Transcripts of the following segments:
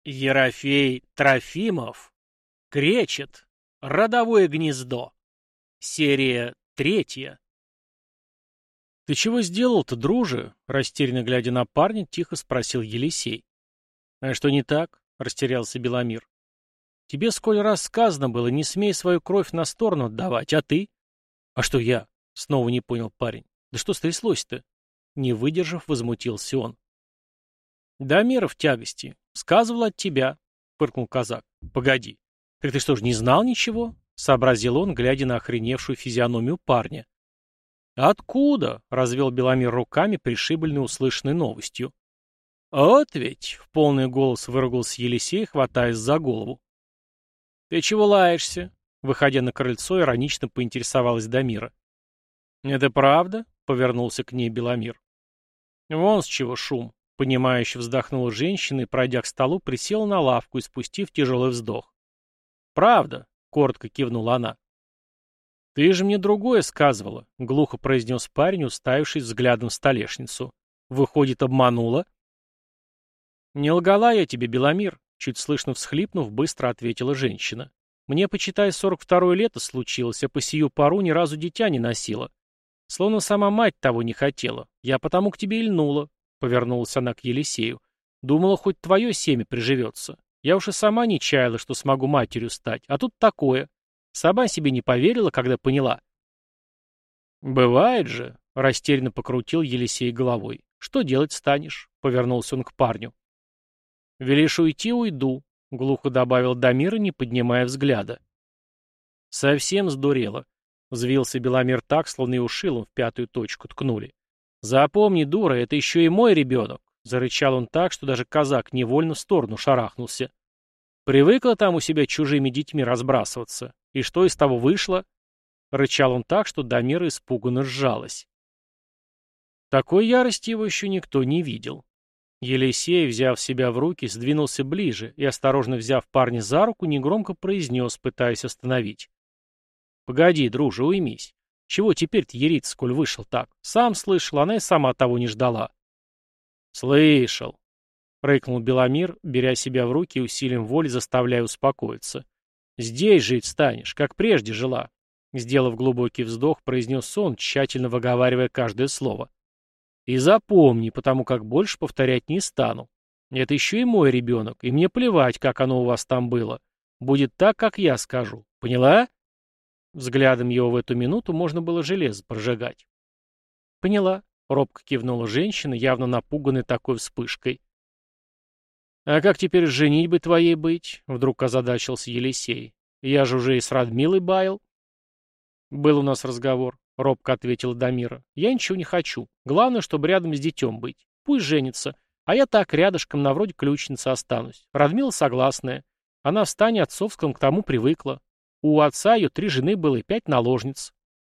Ерофей Трофимов кречет. Родовое гнездо. Серия третья. «Ты чего сделал-то, друже?» — растерянно глядя на парня, тихо спросил Елисей. «А что не так?» — растерялся Беломир. «Тебе сколь раз сказано было, не смей свою кровь на сторону отдавать, а ты?» «А что я?» — снова не понял парень. «Да что стряслось-то?» Не выдержав, возмутился он. «Да мера в тягости. Сказывал от тебя», — фыркнул казак. «Погоди. Так ты что ж, не знал ничего?» — сообразил он, глядя на охреневшую физиономию парня. «Откуда?» — развел Беломир руками, пришибленный услышанной новостью. «Вот ведь!» — в полный голос выругался Елисей, хватаясь за голову. «Ты чего лаешься?» — выходя на крыльцо, иронично поинтересовалась Дамира. «Это правда?» — повернулся к ней Беломир. «Вон с чего шум!» — понимающе вздохнула женщина и, пройдя к столу, присела на лавку и спустив тяжелый вздох. «Правда?» — коротко кивнула она. «Ты же мне другое сказывала», — глухо произнес парень, уставившись взглядом в столешницу. «Выходит, обманула?» «Не лгала я тебе, Беломир», — чуть слышно всхлипнув, быстро ответила женщина. «Мне, почитай, 42-е лето случилось, а по сию пору ни разу дитя не носила. Словно сама мать того не хотела. Я потому к тебе и льнула», — повернулась она к Елисею. «Думала, хоть твое семя приживется. Я уж и сама не чаяла, что смогу матерью стать, а тут такое. Сама себе не поверила, когда поняла». «Бывает же», — растерянно покрутил Елисей головой. «Что делать станешь?» — повернулся он к парню. «Велишь уйти — уйду», — глухо добавил Дамир, не поднимая взгляда. «Совсем сдурела», — взвился Беломир так, словно его шилом в пятую точку ткнули. «Запомни, дура, это еще и мой ребенок», — зарычал он так, что даже казак невольно в сторону шарахнулся. «Привыкла там у себя чужими детьми разбрасываться. И что из того вышло?» — рычал он так, что Дамира испуганно сжалась. Такой ярости его еще никто не видел. Елисей, взяв себя в руки, сдвинулся ближе и, осторожно взяв парня за руку, негромко произнес, пытаясь остановить. «Погоди, друже, уймись. Чего теперь-то ериться, сколь вышел так? Сам слышал, она и сама того не ждала». «Слышал», — рыкнул Беломир, беря себя в руки и усилием воли заставляя успокоиться. «Здесь жить станешь, как прежде жила», — сделав глубокий вздох, произнес он, тщательно выговаривая каждое слово. «И запомни, потому как больше повторять не стану. Это еще и мой ребенок, и мне плевать, как оно у вас там было. Будет так, как я скажу. Поняла?» Взглядом его в эту минуту можно было железо прожигать. «Поняла», — робко кивнула женщина, явно напуганная такой вспышкой. «А как теперь с женитьбой твоей быть?» — вдруг озадачился Елисей. «Я же уже и с Радмилой баял». «Был у нас разговор», — робко ответила Дамира. «Я ничего не хочу. Главное, чтобы рядом с детем быть. Пусть женится. А я так рядышком на вроде ключницы останусь. Радмила согласная. Она в стане отцовском к тому привыкла. У отца ее 3 жены было и 5 наложниц».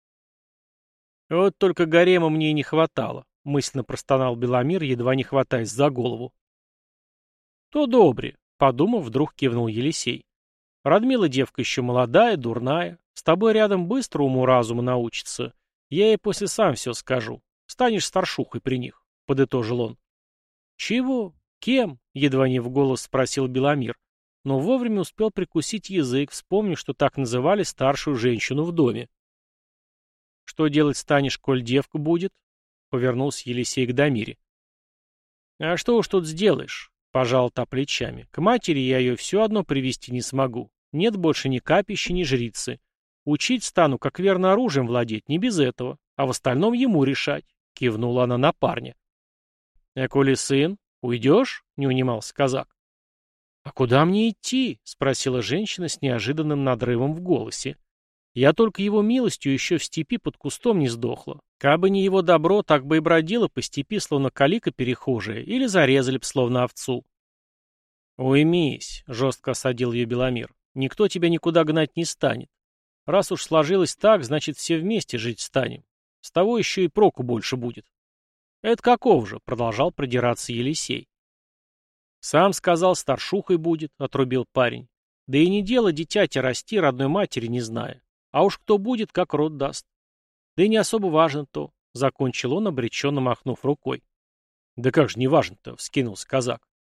«Вот только гарема мне и не хватало», — мысленно простонал Беломир, едва не хватаясь за голову. «То добре», — подумав, вдруг кивнул Елисей. «Радмила девка еще молодая, дурная. С тобой рядом быстро уму-разуму научится. Я ей после сам все скажу. Станешь старшухой при них», — подытожил он. «Чего? Кем?» — едва не в голос спросил Беломир, но вовремя успел прикусить язык, вспомнив, что так называли старшую женщину в доме. «Что делать станешь, коль девка будет?» — повернулся Елисей к Дамире. «А что уж тут сделаешь?» — пожал та плечами. «К матери я ее все одно привести не смогу. Нет больше ни капищи, ни жрицы. Учить стану, как верно оружием владеть, не без этого, а в остальном ему решать», — кивнула она на парня. «А коли сын, уйдешь?» — не унимался казак. «А куда мне идти?» — спросила женщина с неожиданным надрывом в голосе. «Я только его милостью еще в степи под кустом не сдохла. Кабы не его добро, так бы и бродила по степи, словно калика перехожая, или зарезали б, словно овцу». «Уймись», — жестко осадил ее Беломир. «Никто тебя никуда гнать не станет. Раз уж сложилось так, значит, все вместе жить станем. С того еще и проку больше будет». «Это каков же?» — продолжал продираться Елисей. «Сам сказал, старшухой будет», — отрубил парень. «Да и не дело дитяти расти, родной матери не зная. А уж кто будет, как род даст. Да и не особо важно то», — закончил он, обреченно махнув рукой. «Да как же не важно-то?» — вскинулся казак.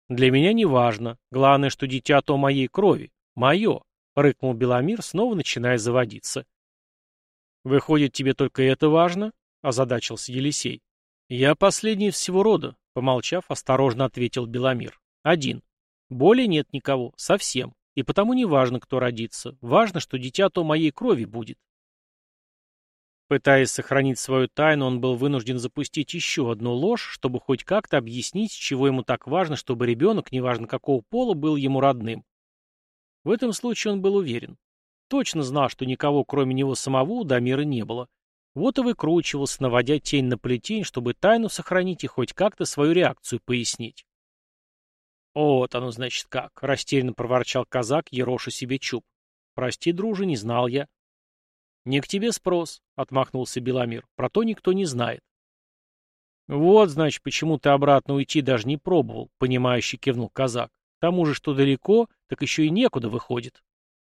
Для меня не важно. Главное, что дитя то моей крови. Мое, рыкнул Беломир, снова начиная заводиться. Выходит, тебе только это важно? Озадачился Елисей. Я последний из всего рода, помолчав, осторожно ответил Беломир. Один. Более нет никого, совсем. И потому не важно, кто родится. Важно, что дитя то моей крови будет. Пытаясь сохранить свою тайну, он был вынужден запустить еще одну ложь, чтобы хоть как-то объяснить, с чего ему так важно, чтобы ребенок, неважно какого пола, был ему родным. В этом случае он был уверен. Точно знал, что никого, кроме него самого, у Дамира не было. Вот и выкручивался, наводя тень на плетень, чтобы тайну сохранить и хоть как-то свою реакцию пояснить. «Вот оно, значит, как!» — растерянно проворчал казак, ероша себе чуб. «Прости, друже, не знал я». «Не к тебе спрос», — отмахнулся Беломир. «Про то никто не знает». «Вот, значит, почему ты обратно уйти даже не пробовал», — понимающе кивнул казак. «К тому же, что далеко, так еще и некуда выходит».